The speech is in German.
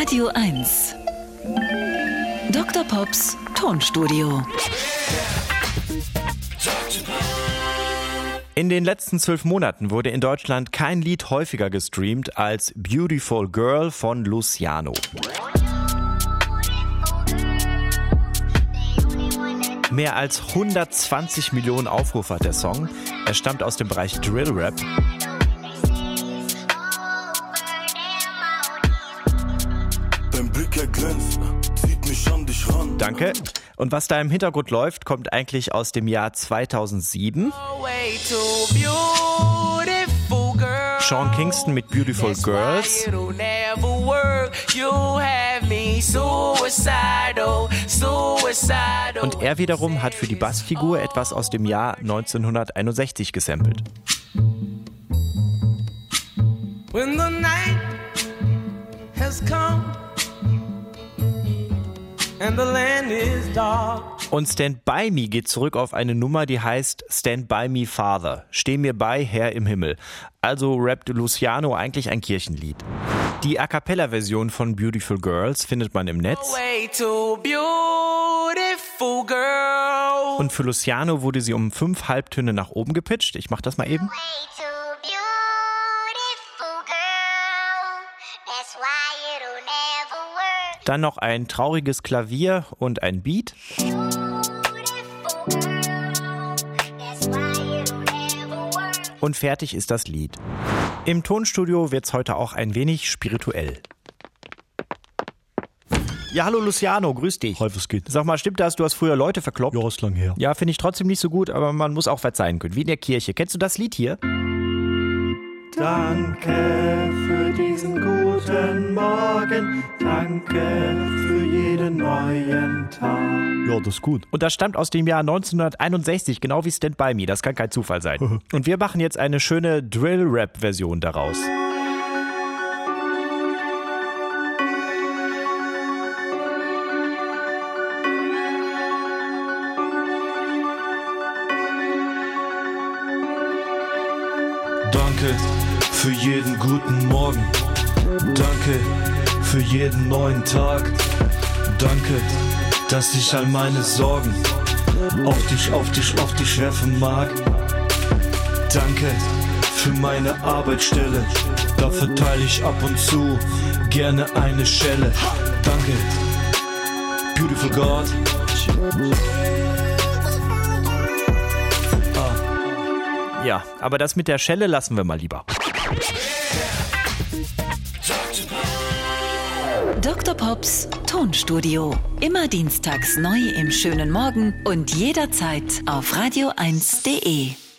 Radio 1. Dr. Pops Tonstudio. In den letzten 12 Monaten wurde in Deutschland kein Lied häufiger gestreamt als Beautiful Girl von Luciano. Mehr als 120 Millionen Aufrufe hat der Song. Er stammt aus dem Bereich Drill Rap. Dein Blick erglänzt, zieht mich an dich ran. Danke. Und was da im Hintergrund läuft, kommt eigentlich aus dem Jahr 2007. Sean Kingston mit Beautiful Girls. Und er wiederum hat für die Bassfigur etwas aus dem Jahr 1961 gesampelt. When the night has come and the land is dark. Und Stand By Me geht zurück auf eine Nummer, die heißt Stand By Me Father. Steh mir bei, Herr im Himmel. Also rappt Luciano eigentlich ein Kirchenlied. Die A-Cappella-Version von Beautiful Girls findet man im Netz. Und für Luciano wurde sie um 5 Halbtöne nach oben gepitcht. Ich mach das mal eben. Dann noch ein trauriges Klavier und ein Beat. Und fertig ist das Lied. Im Tonstudio wird's heute auch ein wenig spirituell. Ja, hallo Luciano, grüß dich. Hi, was geht? Sag mal, stimmt das, du hast früher Leute verkloppt? Ja, ist lang her. Ja, finde ich trotzdem nicht so gut, aber man muss auch verzeihen können. Wie in der Kirche. Kennst du das Lied hier? Danke für diesen guten Morgen, danke für jeden neuen Tag. Ja, das ist gut. Und das stammt aus dem Jahr 1961, genau wie Stand By Me. Das kann kein Zufall sein. Und wir machen jetzt eine schöne Drill-Rap-Version daraus. Danke für jeden guten Morgen. Danke für jeden neuen Tag. Danke, dass ich all meine Sorgen auf dich werfen mag. Danke für meine Arbeitsstelle. Da verteile ich ab und zu gerne eine Schelle. Danke, Beautiful God. Ja, aber das mit der Schelle lassen wir mal lieber. Dr. Pops Tonstudio. Immer dienstags neu im schönen Morgen und jederzeit auf radio1.de.